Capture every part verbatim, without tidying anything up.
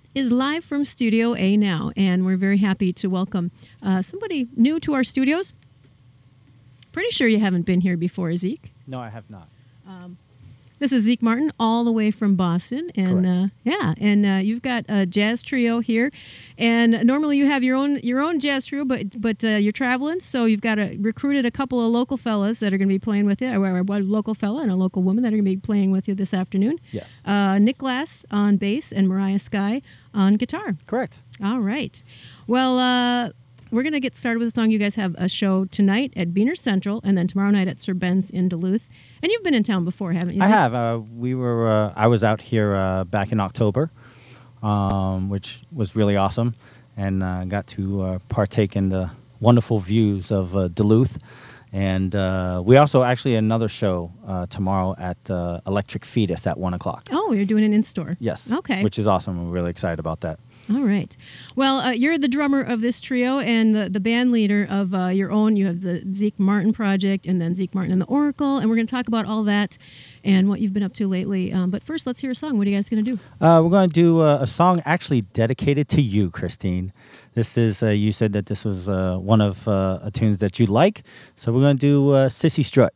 is live from Studio A now, and we're very happy to welcome uh, somebody new to our studios. Pretty sure you haven't been here before, Zeke. No, I have not. Um, this is Zeke Martin, all the way from Boston, and uh, yeah, and uh, you've got a jazz trio here. And normally you have your own your own jazz trio, but but uh, you're traveling, so you've got a, recruited a couple of local fellas that are going to be playing with you, or one local fella and a local woman that are going to be playing with you this afternoon. Yes. Uh, Nick Glass on bass and Mariah Sky on guitar. Correct. All right. Well, uh, we're going to get started with a song. You guys have a show tonight at Beaner Central, and then tomorrow night at Sir Ben's in Duluth. And you've been in town before, haven't you? I have. Uh, we were. Uh, I was out here uh, back in October, um, which was really awesome, and uh, got to uh, partake in the wonderful views of uh, Duluth. And uh, we also actually another show uh, tomorrow at uh, Electric Fetus at one o'clock. Oh, you're doing an in-store. Yes. Okay. Which is awesome. We're really excited about that. All right. Well, uh, you're the drummer of this trio and the, the band leader of uh, your own. You have the Zeke Martin Project and then Zeke Martin and the Oracle, and we're going to talk about all that and what you've been up to lately. Um, but first, let's hear a song. What are you guys going to do? Uh, we're going to do uh, a song actually dedicated to you, Christine. This is, uh, you said that this was uh, one of uh, a tunes that you like, so we're going to do uh, Sissy Strut.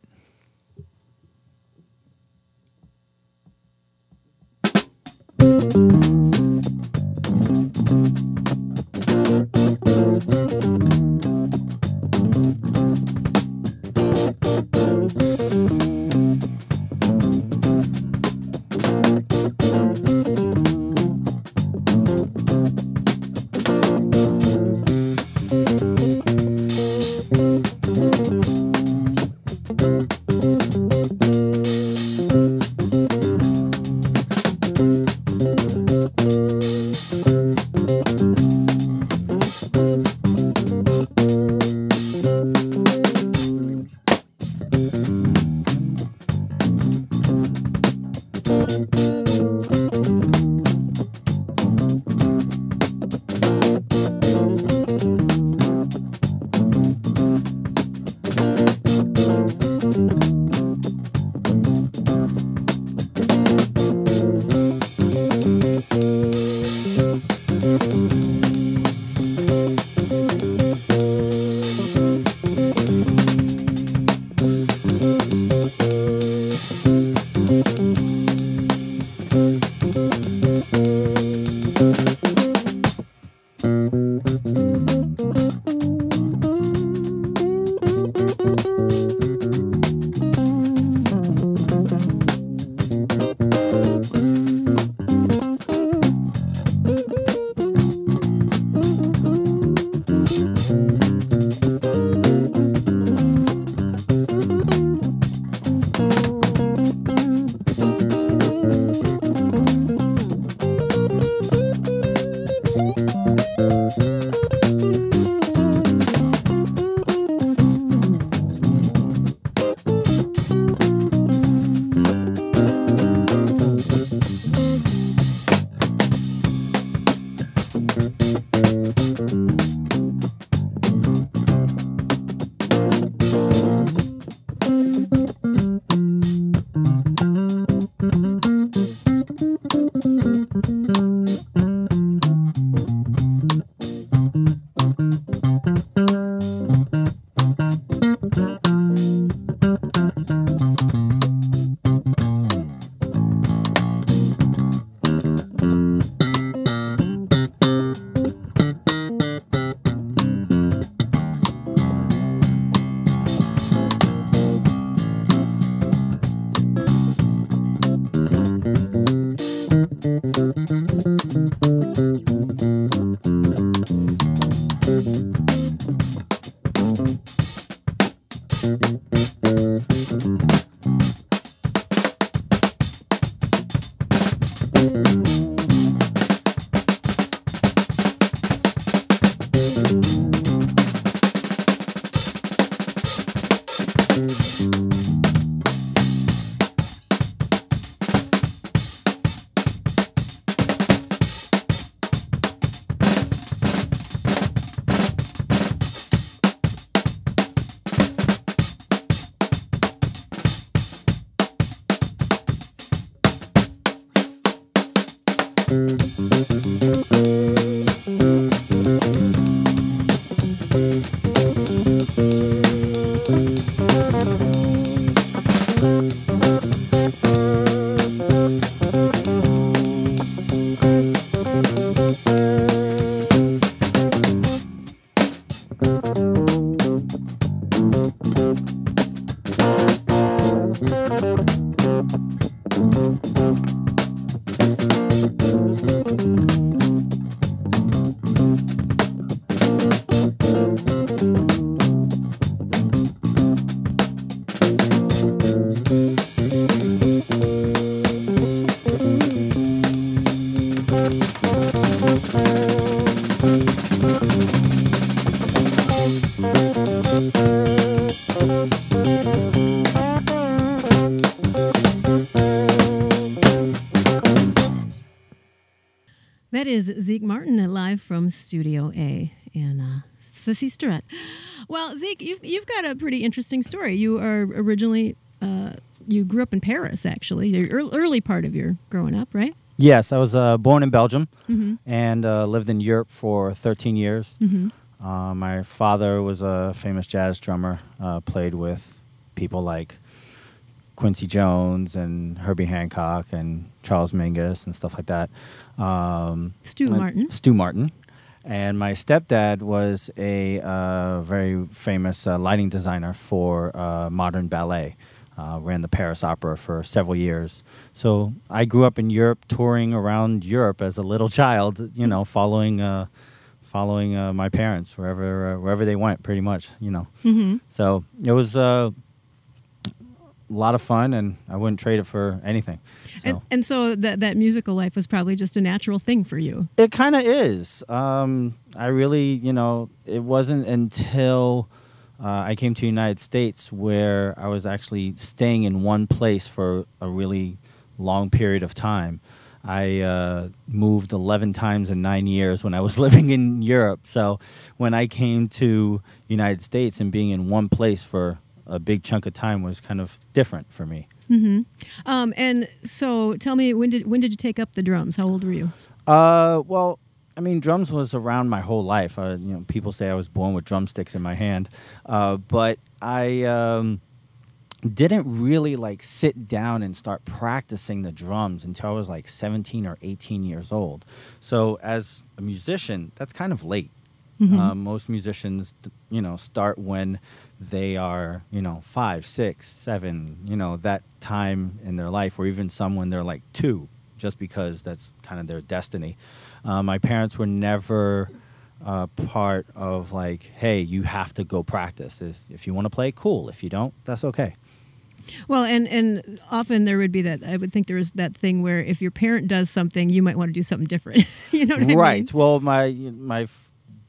That is Zeke Martin live from Studio A and uh, Sissy Strut. Well, Zeke, you've you've got a pretty interesting story. You are originally uh, you grew up in Paris, actually, the early part of your growing up, right? Yes, I was uh, born in Belgium Mm-hmm. and uh, lived in Europe for thirteen years. Mm-hmm. Uh, my father was a famous jazz drummer, uh, played with people like Quincy Jones and Herbie Hancock and Charles Mingus and stuff like that. Um, Stu and Martin. Stu Martin. And my stepdad was a uh, very famous uh, lighting designer for uh, modern ballet. Uh, ran the Paris Opera for several years. So I grew up in Europe, touring around Europe as a little child, you know, following uh, following uh, my parents wherever uh, wherever they went, pretty much, you know. Mm-hmm. So it was uh, a lot of fun, and I wouldn't trade it for anything. So. And, and so that that musical life was probably just a natural thing for you. It kind of is. Um, I really, you know, it wasn't until uh, I came to the United States where I was actually staying in one place for a really long period of time. I uh, moved eleven times in nine years when I was living in Europe. So when I came to the United States and being in one place for a big chunk of time was kind of different for me. Mm-hmm. Um, and so tell me, when did when did you take up the drums? How old were you? Uh, well, I mean, drums was around my whole life. Uh, you know, people say I was born with drumsticks in my hand, uh, but I um, didn't really like sit down and start practicing the drums until I was like seventeen or eighteen years old. So as a musician, that's kind of late. Mm-hmm. Uh, most musicians, you know, start when they are, you know, five, six, seven, you know, that time in their life, or even some when they're like two, just because that's kind of their destiny. Uh, my parents were never uh, part of like, hey, you have to go practice. Is if you want to play, cool. If you don't, that's okay. Well, and, and often there would be that, I would think there is that thing where if your parent does something, you might want to do something different. You know what I mean? Right. Well, my my f-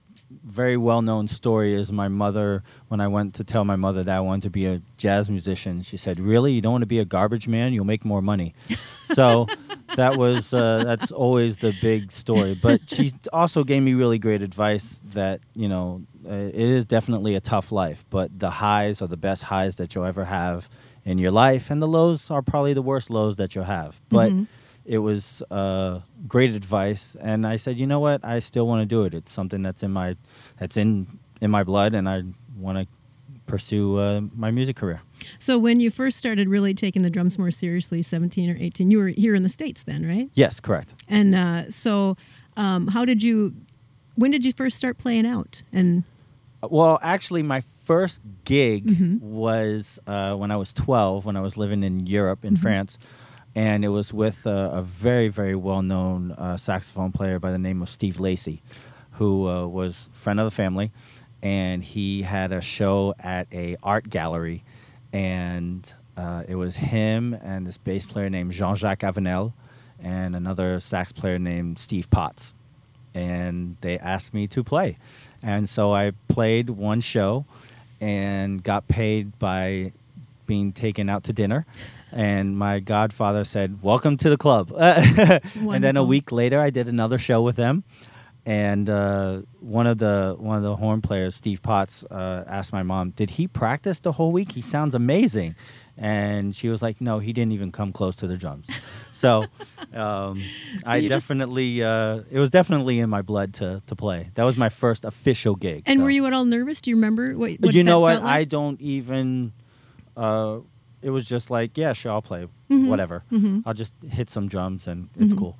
very well-known story is my mother, when I went to tell my mother that I wanted to be a jazz musician, she said, really? You don't want to be a garbage man? You'll make more money. So that was, uh, that's always the big story. But she also gave me really great advice that, you know, uh, it is definitely a tough life, but the highs are the best highs that you'll ever have in your life, and the lows are probably the worst lows that you'll have. But Mm-hmm. it was uh, great advice, and I said, you know what? I still want to do it. It's something that's in my that's in in my blood, and I want to pursue uh, my music career. So when you first started really taking the drums more seriously, seventeen or eighteen, you were here in the States then, right? Yes, correct. And uh, so um, how did you, when did you first start playing out? And Well, actually, my first gig Mhm. was uh, when I was twelve, when I was living in Europe, in Mhm. France. And it was with a, a very, very well-known uh, saxophone player by the name of Steve Lacy, who uh, was a friend of the family. And he had a show at a art gallery. And uh, it was him and this bass player named Jean-Jacques Avenel and another sax player named Steve Potts. And they asked me to play. And so I played one show and got paid by being taken out to dinner. And my godfather said, welcome to the club. And then a Wonderful. week later, I did another show with them. And uh, one of the one of the horn players, Steve Potts, uh, asked my mom, did he practice the whole week? He sounds amazing. And she was like, no, he didn't even come close to the drums. So, um, So I you just- definitely, uh, it was definitely in my blood to, to play. That was my first official gig. and so. were you at all nervous? Do you remember what, what You know that what? felt like? I don't even. Uh, it was just like, yeah, sure, I'll play, Mhm. whatever. Mhm. I'll just hit some drums and it's Mhm. cool.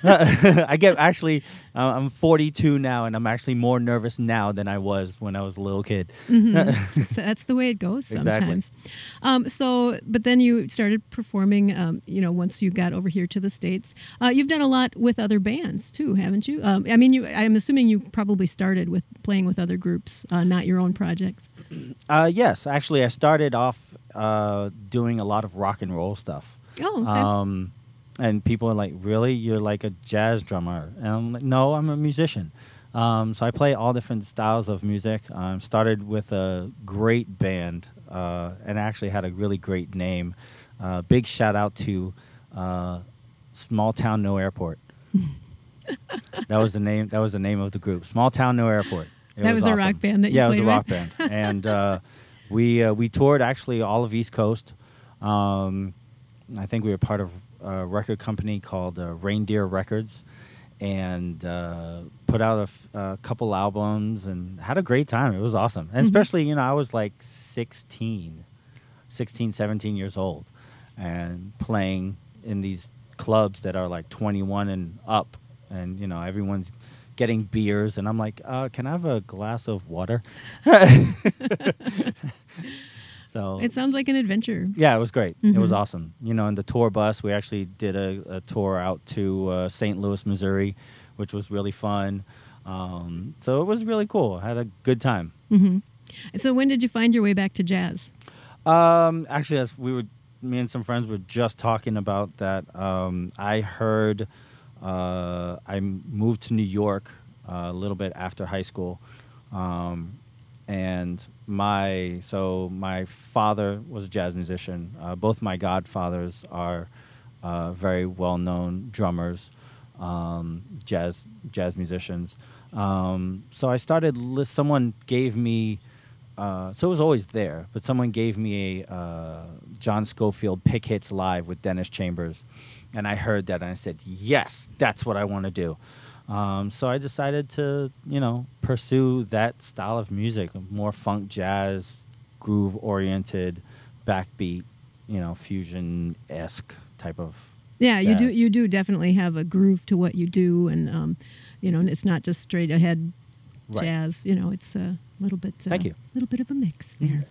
I get actually, uh, I'm forty-two now, and I'm actually more nervous now than I was when I was a little kid. Mhm. So that's the way it goes Exactly. sometimes. Um, so, but then you started performing. Um, you know, once you got over here to the States, uh, you've done a lot with other bands too, haven't you? Um, I mean, you. I'm assuming you probably started with playing with other groups, uh, not your own projects. Uh, yes, actually, I started off uh, doing a lot of rock and roll stuff. Oh, okay. Um, And people are like, really? You're like a jazz drummer? And I'm like, no, I'm a musician. Um, so I play all different styles of music. Um, started with a great band, uh, and actually had a really great name. Uh, big shout out to uh, Small Town No Airport. that was the name. That was the name of the group. Small Town No Airport. It that was, was awesome. a rock band that you yeah, played it was a with? rock band, and uh, we uh, we toured actually all of East Coast. Um, I think we were part of a record company called uh, Reindeer Records, and uh, put out a, f- a couple albums and had a great time. It was awesome. And mm-hmm. especially, you know, I was like sixteen, sixteen, seventeen years old and playing in these clubs that are like twenty-one and up. And, you know, everyone's getting beers. And I'm like, uh, can I have a glass of water? So it sounds like an adventure. Yeah, it was great. Mm-hmm. It was awesome. You know, in the tour bus, we actually did a, a tour out to uh, Saint Louis, Missouri, which was really fun. Um, so it was really cool. I had a good time. Mm-hmm. So when did you find your way back to jazz? Um, actually, as we were, me and some friends were just talking about that. Um, I heard uh, I moved to New York uh, a little bit after high school. Um, And my so my father was a jazz musician. Uh, both my godfathers are uh, very well-known drummers, um, jazz jazz musicians. Um, so I started. Li- someone gave me. Uh, so it was always there, but someone gave me a uh, John Scofield Pick Hits Live with Dennis Chambers, and I heard that and I said, "Yes, that's what I want to do." Um, so I decided to, you know, pursue that style of music, more funk, jazz, groove-oriented, backbeat, you know, fusion-esque type of. Yeah, jazz. you do. You do definitely have a groove to what you do, and um, you know, it's not just straight ahead right. jazz. You know, it's a little bit. Uh, Thank you. A little bit of a mix there.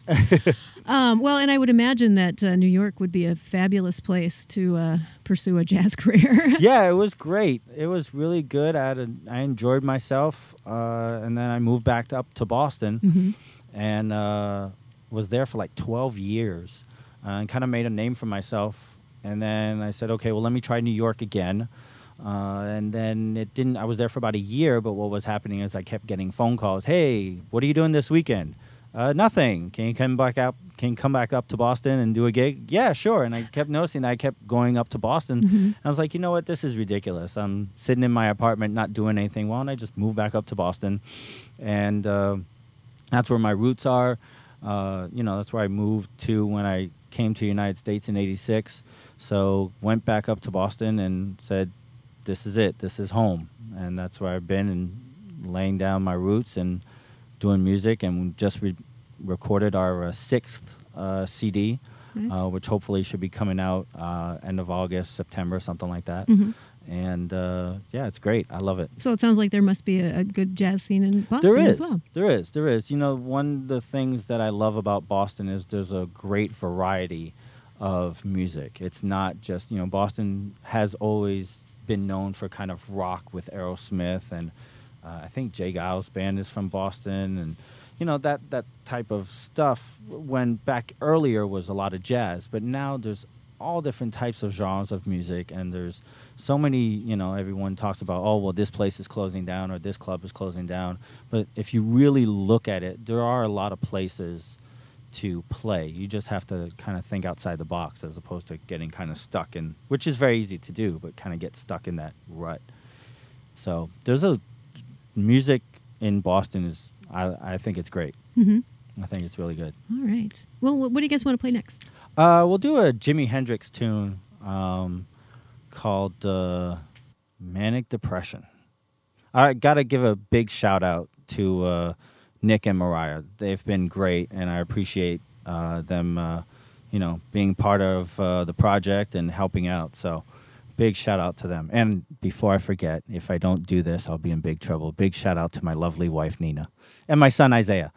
um, well, and I would imagine that uh, New York would be a fabulous place to uh, pursue a jazz career. Yeah, it was great. It was really good. I had a, I enjoyed myself, uh, and then I moved back up to Boston, mm-hmm. and uh, was there for like twelve years, uh, and kind of made a name for myself. And then I said, okay, well, let me try New York again. Uh, and then it didn't. I was there for about a year, but what was happening is I kept getting phone calls. Hey, what are you doing this weekend? Uh, nothing. Can you come back up? Can you come back up to Boston and do a gig? Yeah, sure. And I kept noticing that I kept going up to Boston. Mm-hmm. I was like, you know what? This is ridiculous. I'm sitting in my apartment, not doing anything. Why don't I just move back up to Boston? And uh, that's where my roots are. Uh, you know, that's where I moved to when I came to the United States in eighty-six. So went back up to Boston and said, this is it. This is home. And that's where I've been, and laying down my roots and doing music, and just re- recorded our uh, sixth uh, C D, nice. uh, which hopefully should be coming out uh, end of August, September, something like that. Mm-hmm. And uh, yeah, it's great. I love it. So it sounds like there must be a, a good jazz scene in Boston there is, as well. There is. There is. You know, one of the things that I love about Boston is there's a great variety of music. It's not just, you know, Boston has always been known for kind of rock with Aerosmith, and uh, I think Jay Giles' band is from Boston, and you know that that type of stuff. When back earlier was a lot of jazz, but now there's all different types of genres of music, and there's so many. You know, everyone talks about, oh well, this place is closing down or this club is closing down, but if you really look at it, there are a lot of places to play. You just have to kind of think outside the box, as opposed to getting kind of stuck in, which is very easy to do, but kind of get stuck in that rut. So there's a music in Boston is, I, I think it's great. Mm-hmm. I think it's really good. All right. Well, what do you guys want to play next? Uh, we'll do a Jimi Hendrix tune um, called uh, Manic Depression. I got to give a big shout out to uh, Nick and Mariah. They've been great, and I appreciate uh, them, uh, you know, being part of uh, the project and helping out. So big shout out to them. And before I forget, if I don't do this, I'll be in big trouble. Big shout out to my lovely wife, Nina, and my son, Isaiah.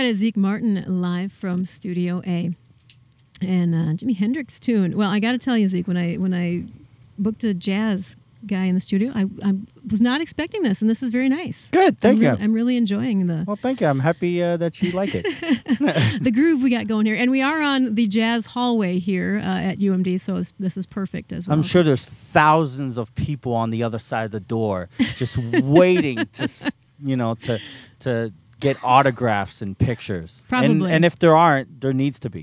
is Zeke Martin live from Studio A. And uh, Jimi Hendrix tune. Well, I got to tell you, Zeke, when I when I booked a jazz guy in the studio, I, I was not expecting this, and this is very nice. Good, thank I'm you. Re- I'm really enjoying the Well, thank you. I'm happy uh, that you like it. the groove we got going here, and we are on the jazz hallway here uh, at U M D, so this, this is perfect as well. I'm sure there's thousands of people on the other side of the door just waiting to, s- you know, to to get autographs and pictures. Probably. And, and if there aren't, there needs to be.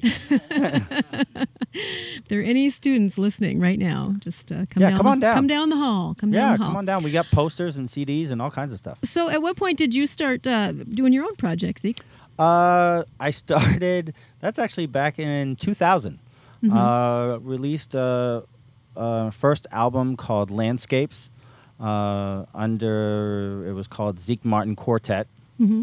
If there are any students listening right now, just uh, come Yeah, down. come the, on down. Come down the hall. Come Yeah, down the hall. come on down. We got posters and C Ds and all kinds of stuff. So, at what point did you start uh, doing your own project, Zeke? Uh, I started. That's actually back in two thousand. Mm-hmm. Uh, released a, a first album called Landscapes. Uh, under it was called Zeke Martin Quartet. Mm-hmm.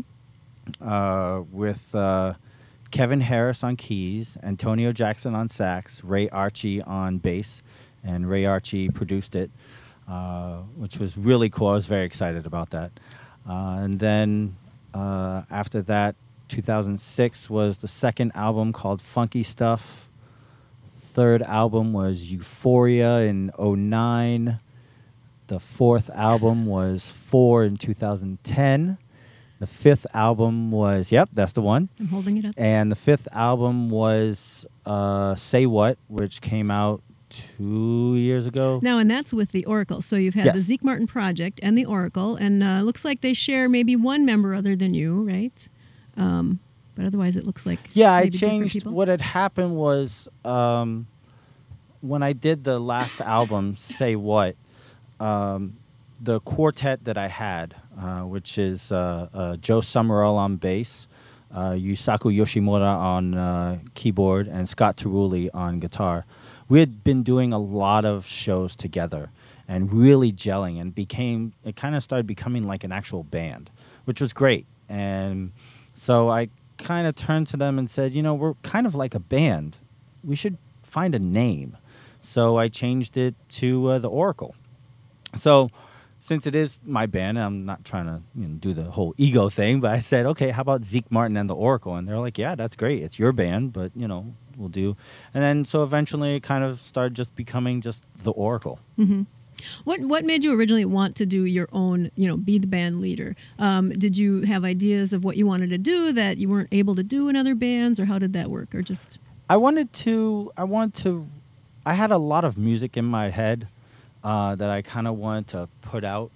Uh, with uh, Kevin Harris on keys, Antonio Jackson on sax, Ray Archie on bass, and Ray Archie produced it, uh, which was really cool. I was very excited about that. Uh, and then uh, after that, two thousand six was the second album called Funky Stuff. Third album was Euphoria in oh nine. The fourth album was Four in two thousand ten. The fifth album was, yep, that's the one. I'm holding it up. And the fifth album was uh, Say What, which came out two years ago. Now, and that's with the Oracle. So you've had Yes. the Zeke Martin Project and the Oracle, and uh, looks like they share maybe one member other than you, right? Um, but otherwise, it looks like Yeah, I maybe different changed. people. What had happened was um, when I did the last album, Say What, um, the quartet that I had, uh, which is uh, uh, Joe Summerall on bass, uh, Yusaku Yoshimura on uh, keyboard, and Scott Teruli on guitar. We had been doing a lot of shows together and really gelling, and became it kind of started becoming like an actual band, which was great. And so I kind of turned to them and said, you know, we're kind of like a band. We should find a name. So I changed it to uh, the Oracle. So since it is my band, I'm not trying to you know, do the whole ego thing, but I said, okay, how about Zeke Martin and the Oracle? And they're like, yeah, that's great. It's your band, but, you know, we'll do. And then so eventually it kind of started just becoming just the Oracle. Mm-hmm. What What made you originally want to do your own, you know, be the band leader? Um, did you have ideas of what you wanted to do that you weren't able to do in other bands, or how did that work? Or just I wanted to, I wanted to, I had a lot of music in my head uh, that I kind of wanted to put out.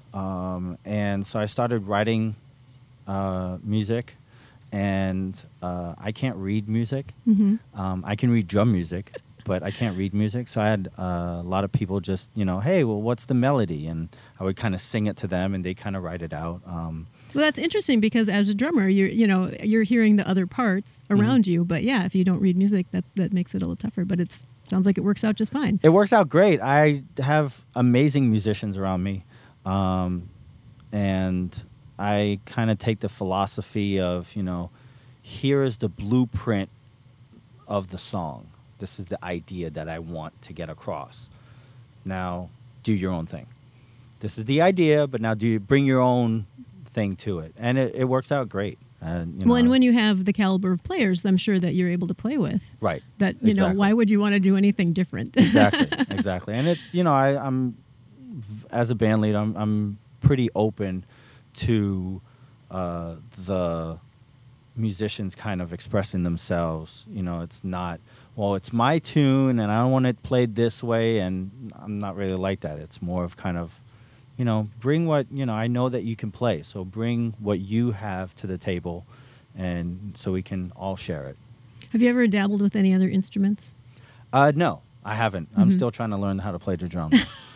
Um, and so I started writing uh, music, and uh, I can't read music. mm-hmm. Um, I can read drum music, but I can't read music. So I had uh, a lot of people just, you know, hey, well, what's the melody? And I would kind of sing it to them, and they kind of write it out. Um, Well, that's interesting because as a drummer, you're you know you're hearing the other parts around Mm-hmm. you. But yeah, if you don't read music, that that makes it a little tougher. But it's sounds like it works out just fine. It works out great. I have amazing musicians around me. Um, and I kind of take the philosophy of, you know, here is the blueprint of the song. This is the idea that I want to get across. Now, do your own thing. This is the idea, but now do you bring your own thing to it. And it, it works out great. And, you Well, know, and when you have the caliber of players, I'm sure that you're able to play with. Right. That you know, Exactly. why would you want to do anything different? Exactly, exactly. And it's, you know, I, I'm, v- as a band leader, I'm, I'm pretty open to uh, the musicians kind of expressing themselves. You know, it's not, well, it's my tune and I don't want it played this way, and I'm not really like that. It's more of kind of, you know, bring what, you know, I know that you can play, so bring what you have to the table, and so we can all share it. Have you ever dabbled with any other instruments? Uh, no, I haven't. I'm Mhm. still trying to learn how to play the drums.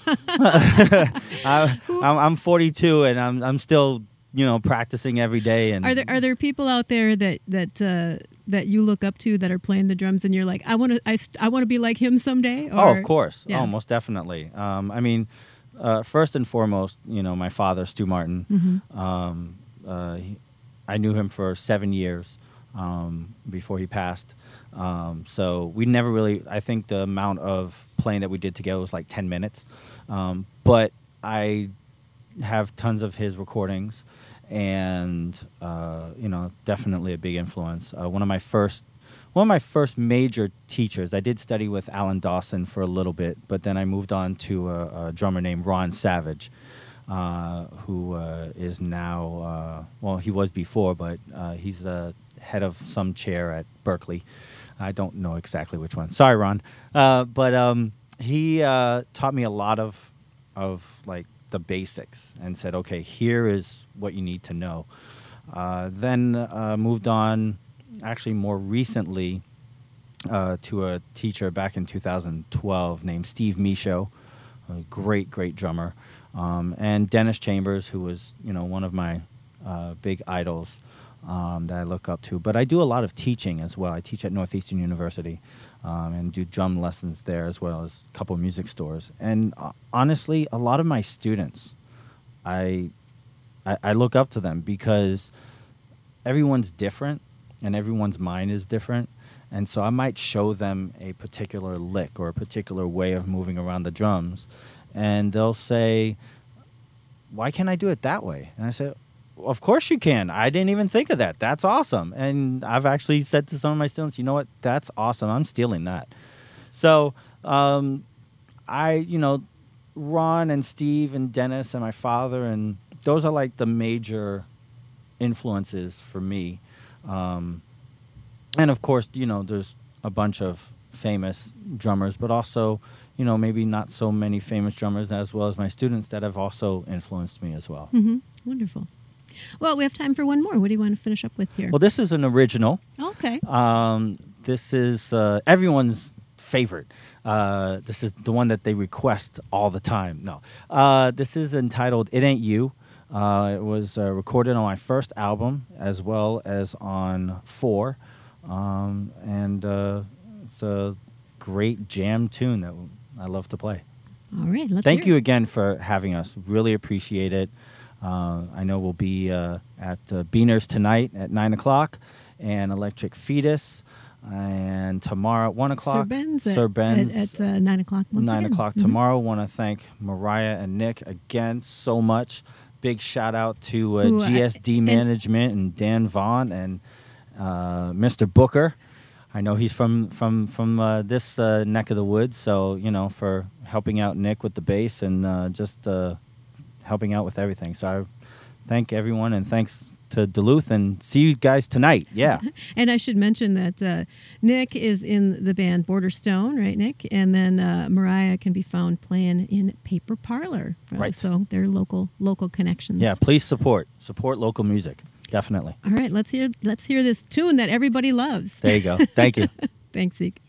I, I'm, I'm forty-two, and I'm I'm still you know practicing every day. And Are there are there people out there that that uh, that you look up to that are playing the drums, and you're like, I want to I, st- I want to be like him someday? Or, oh, of course, yeah. oh, most definitely. Um, I mean, uh, first and foremost, you know, my father, Stu Martin. Mhm. Um, uh, he, I knew him for seven years um, before he passed. Um, so we never really, I think the amount of playing that we did together was like ten minutes. Um, but I have tons of his recordings, and uh, you know, definitely a big influence. Uh, one of my first, one of my first major teachers. I did study with Alan Dawson for a little bit, but then I moved on to a, a drummer named Ron Savage, uh, who uh, is now, uh, well, he was before, but uh, he's the head of some chair at Berkeley. I don't know exactly which one. Sorry, Ron. Uh, but um, he uh, taught me a lot of, of like the basics and said, okay, here is what you need to know. Uh, then uh, moved on, actually more recently, uh, to a teacher back in two thousand twelve named Steve Michaud, a great, great drummer, um, and Dennis Chambers, who was, you know, one of my uh, big idols. Um, that I look up to. But I do a lot of teaching as well. I teach at Northeastern University um, and do drum lessons there, as well as a couple of music stores. And uh, honestly, a lot of my students, I, I I look up to them because everyone's different and everyone's mind is different. And so I might show them a particular lick or a particular way of moving around the drums. And they'll say, why can't I do it that way? And I say, of course you can. I didn't even think of that. That's awesome. And I've actually said to some of my students, you know what? That's awesome. I'm stealing that. So um, I, you know, Ron and Steve and Dennis and my father, and those are like the major influences for me. Um, and of course, you know, there's a bunch of famous drummers, but also, you know, maybe not so many famous drummers as well as my students that have also influenced me as well. Mm-hmm. Wonderful. Well, we have time for one more. What do you want to finish up with here? Well, this is an original. Okay. Um, this is uh, everyone's favorite. Uh, this is the one that they request all the time. No. Uh, this is entitled It Ain't You. Uh, it was uh, recorded on my first album as well as on Four. Um, and uh, it's a great jam tune that I love to play. All right. Let's Thank hear you it. again for having us. Really appreciate it. Uh, I know we'll be uh, at uh, Beaners tonight at nine o'clock and Electric Fetus. And tomorrow at one o'clock. Sir Ben's, Sir at, Ben's at, at uh, nine o'clock. Once nine again. o'clock Mhm. tomorrow. Want to thank Mariah and Nick again so much. Big shout out to uh, Who, uh, G S D and- Management and Dan Vaughn and uh, Mister Booker. I know he's from from from uh, this uh, neck of the woods, so you know, for helping out Nick with the bass and uh, just uh, helping out with everything. So I thank everyone and thanks to Duluth, and see you guys tonight. Yeah. And I should mention that uh, Nick is in the band Border Stone, right, Nick? And then uh, Mariah can be found playing in Paper Parlor. Uh, Right. So they're local local connections. Yeah, please support support local music. Definitely. All right, let's hear let's hear this tune that everybody loves. There you go. Thank you. Thanks, Zeke.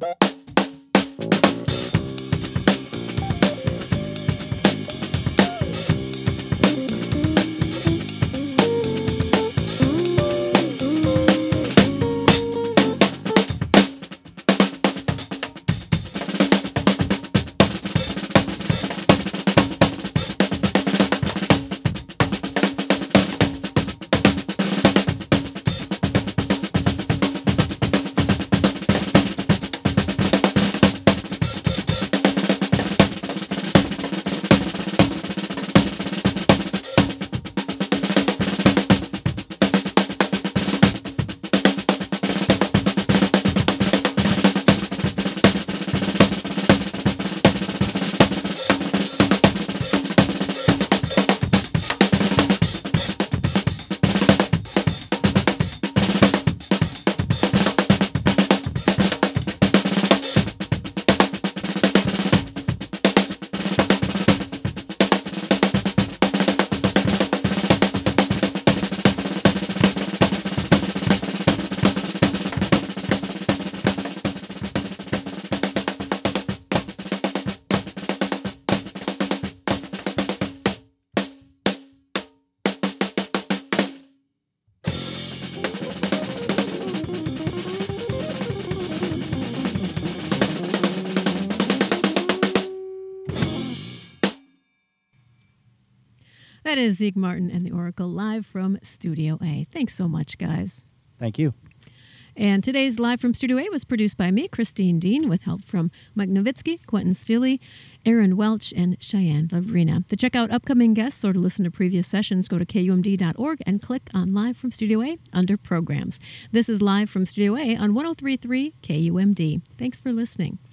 That is Zeke Martin and the Oracle live from Studio A. Thanks so much, guys. Thank you. And today's Live from Studio A was produced by me, Christine Dean, with help from Mike Nowitzki, Quentin Steele, Aaron Welch, and Cheyenne Vavrina. To check out upcoming guests or to listen to previous sessions, go to K U M D dot org and click on Live from Studio A under Programs. This is Live from Studio A on one oh three point three K U M D. Thanks for listening.